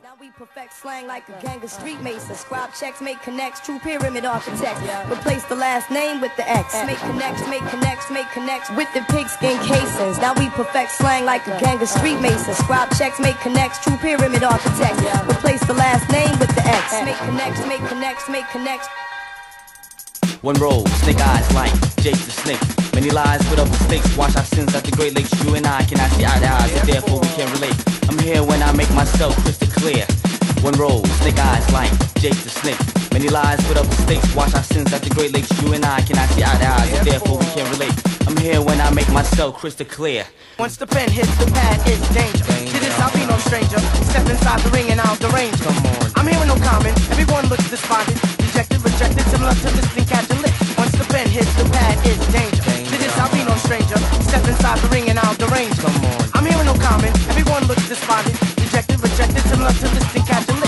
Now we perfect slang like a gang of street masons. Scribe checks, make connects, true pyramid architects. Replace the last name with the X. Make connects, make connects, make connects with the pigskin casings. Now we perfect slang like a gang of street masons. Scribe checks, make connects, true pyramid architects. Replace the last name with the X. Make connects, make connects, make connects. One roll, snake eyes like Jake the Snake. Many lies put up the stakes. Wash our sins at the Great Lakes. You and I cannot see eye to eye, so therefore we can't relate. I'm here when I make myself crystal clear. One roll, snake eyes like Jake the Snake. Many lies put up the stakes. Wash our sins at the Great Lakes. You and I cannot see eye to eye, so therefore we can't relate. I'm here when I make myself crystal clear. Once the pen hits the pad, it's danger. To this I'll be no stranger. Step inside the ring and I'll derange. Come on. I'm hearing no comment. Everyone looks despondent. Dejected, rejected, similar to listening Catholic. Once the pen hits the pad, it's danger. To this I'll be no stranger. Step inside the ring and I'll derange. Come on. I'm hearing no comment. Everyone looks despondent. Dejected, rejected, similar to listening Catholic.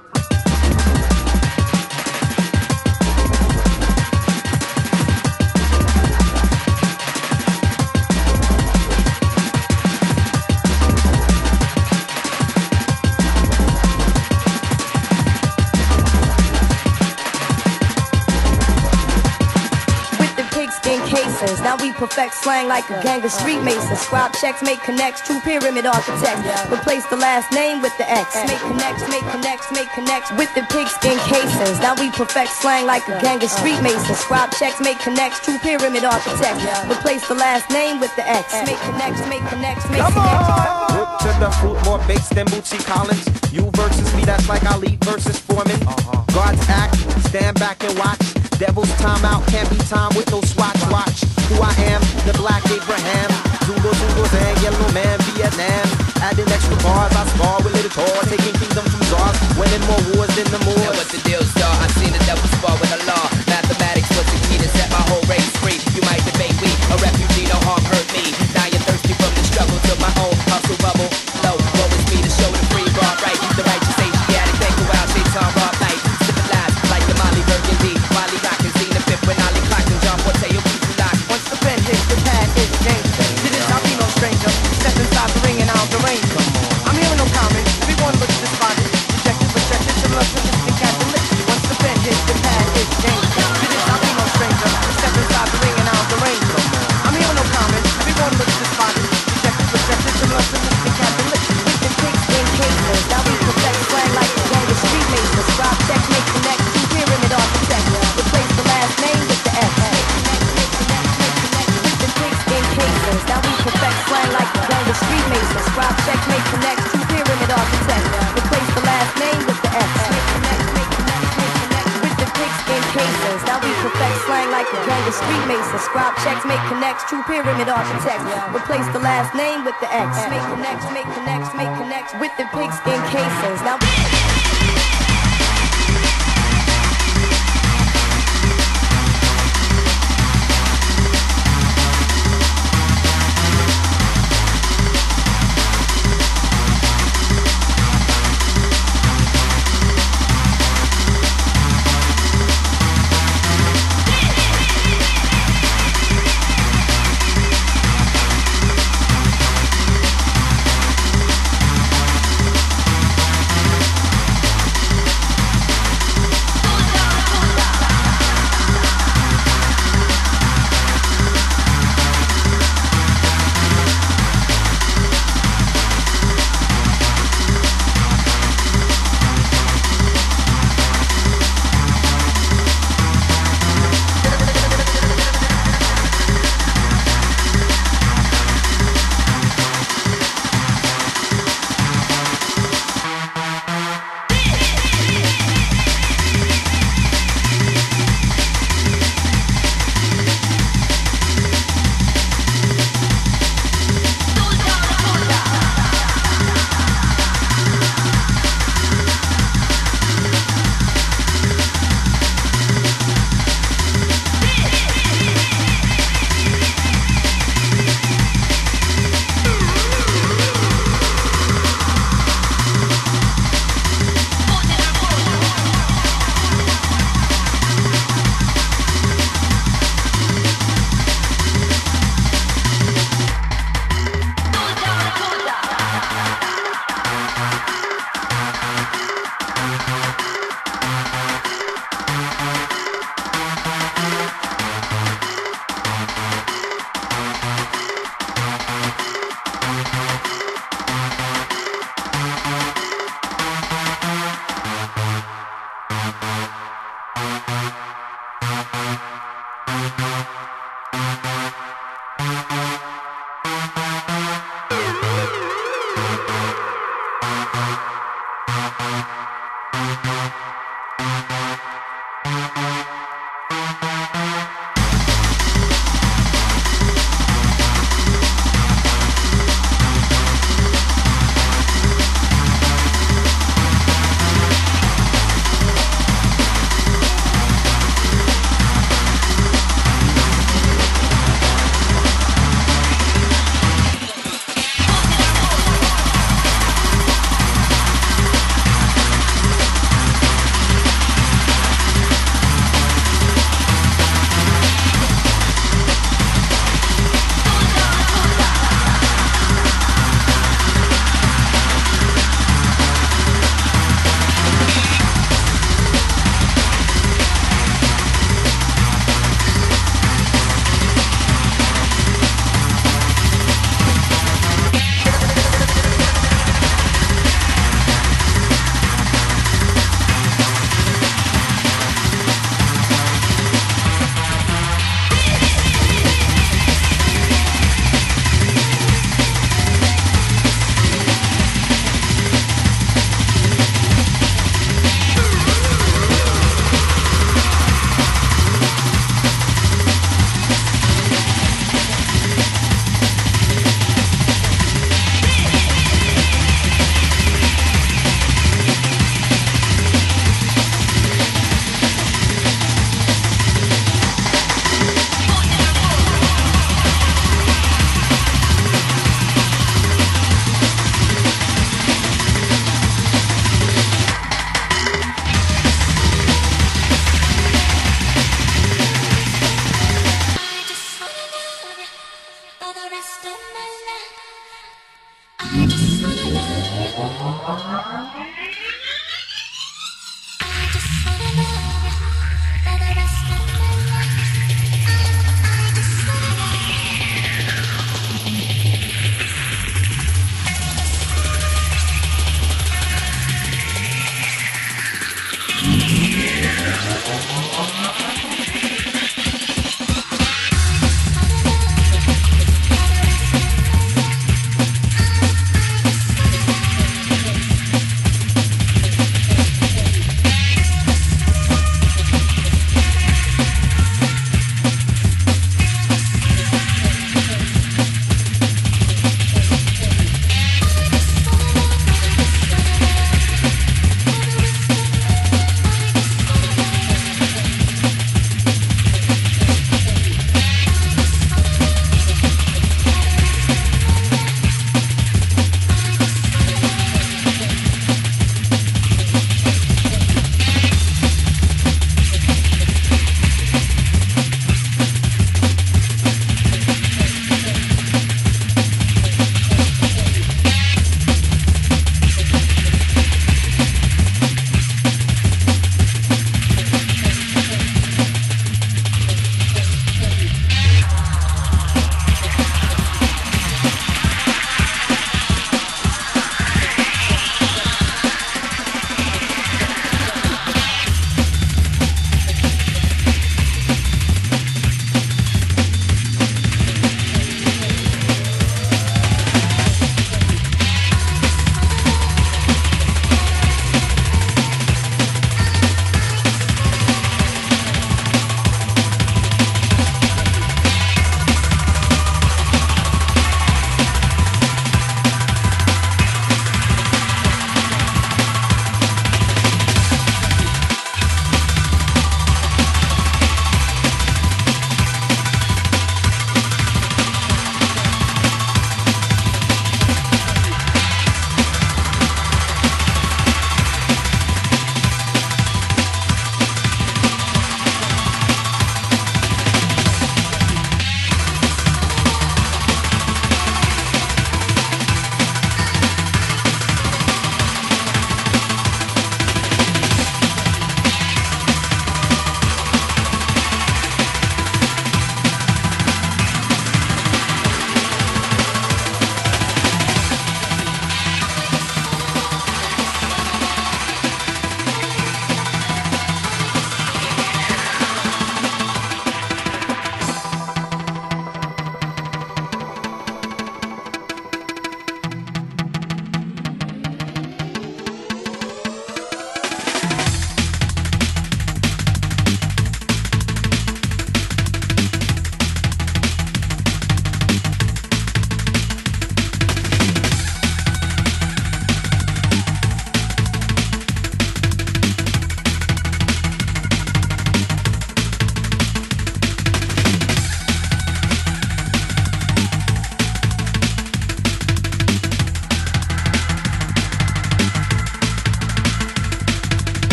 Now we perfect slang like a gang of street masons. Scribe checks, make connects, true pyramid architects. Replace the last name with the X. Make connects, make connects, make connects with the pigskin casings. Now we perfect slang like a gang of street masons. Scribe checks, make connects, true pyramid architects. Replace the last name with the X. Make connects, make connects, make connects. Root to the fruit, more bakes than Bootsy Collins. You versus me, that's like Ali versus Foreman. God's act, stand back and watch. Devil's timeout, can't be time with no swatch. Watch who I am, the Black Abraham. Zulu, and Yellow Man, Vietnam. Adding extra bars, I spar with little tour. Taking kingdoms from czars, winning more wars than the Moors. Now what's the deal, star? I seen the devil spar with the law. Mathematics was the key to set my whole race free. You might debate we, a refugee, no harm hurt me. Dying thirsty from the struggle to my own hustle bubble. Low, what was me to show the free bar right? The righteous Asiatic, thank you out, Shaitan Rob Night. Sipping lies like the Molly Burgundy. Molly rockin', seen the fifth when Ollie clocked and John Forteo keep you locked. Once the pen hits the pad, it's danger. To this I'll be no stranger. Step inside the ring and I'll derange. I'm hearing no comment. Everyone looks despondent. Rejected, rejected, similar to listening Catholic. Once the pen hits the pad, it's danger. To this I'll be no stranger. Step inside the ring and I'll derange. I'm hearing no comment. Everyone looks despondent. Rejected, rejected, similar to listening Catholic. With the pigskin casings. Now we perfect slang like a gang of street masons. Scribe checks, make connects, true pyramid architects. Replace the last name with the X. Now we perfect slang like a gang of street masons. Scribe checks, make connects, true pyramid architects. Replace the last name with the X. With the pigskin casings. Now we perfect slang like a gang of street masons. Scribe checks, make connects, true pyramid architects. Replace the last name with the X. Make connects, make connects, make connects with the pigskin casings. Now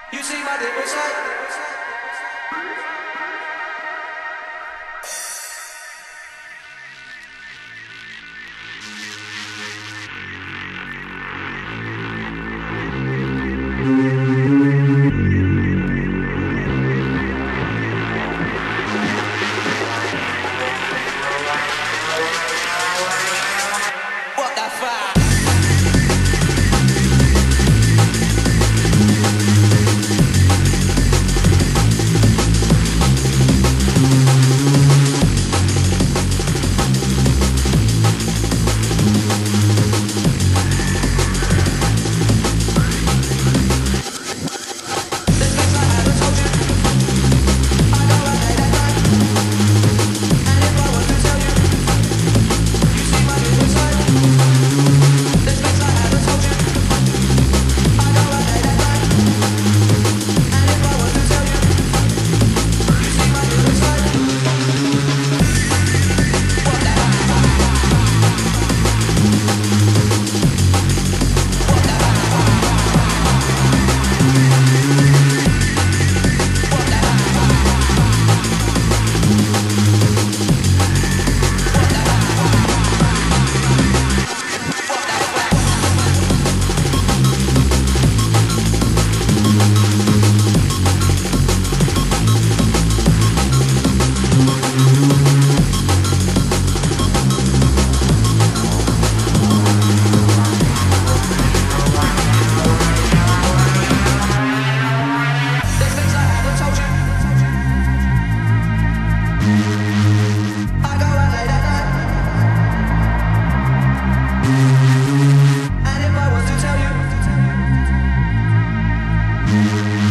You see my different side. And if I was to tell you